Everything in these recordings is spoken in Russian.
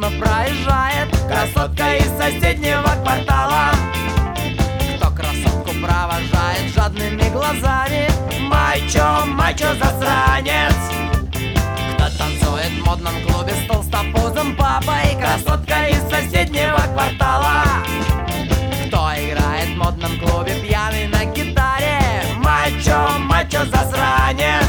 мимо проезжает красотка из соседнего квартала. Кто красотку провожает жадными глазами? Мачо, мачо, засранец. Кто танцует в модном клубе с толстопузым папой? Красотка из соседнего квартала. Кто играет в модном клубе пьяный на гитаре? Мачо, мачо, засранец.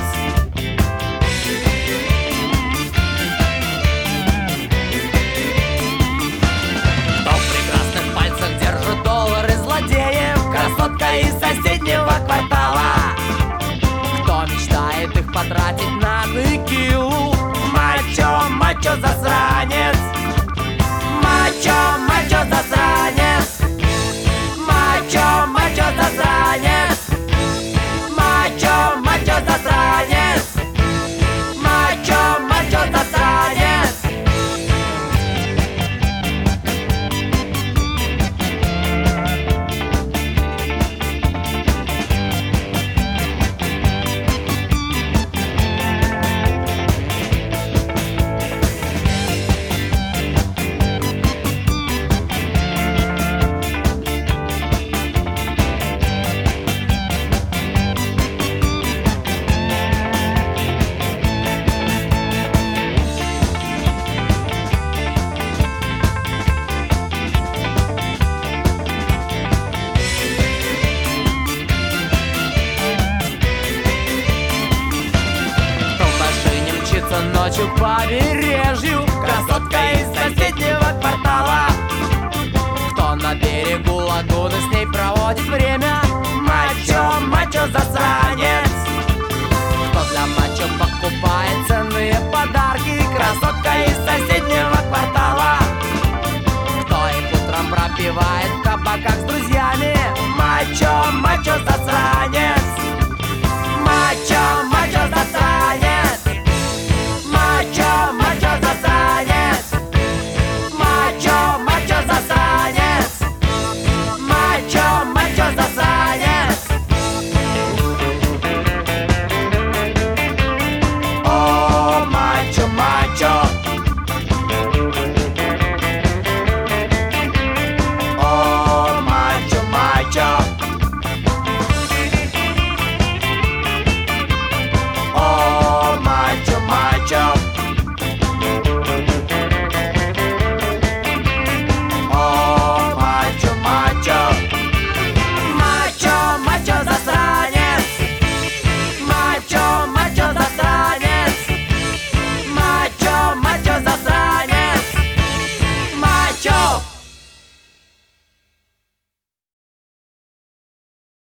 Кто в прекрасных пальцах держит доллары злодеев? Красотка из соседнего квартала. Кто мечтает их потратить на текилу? Мачо, мачо, засранец. Мачо, мачо, засранец. Мачо, мачо, засранец. Мачо, мачо, засранец. Мачо, мачо, засранец. Ночью к побережью красотка из соседнего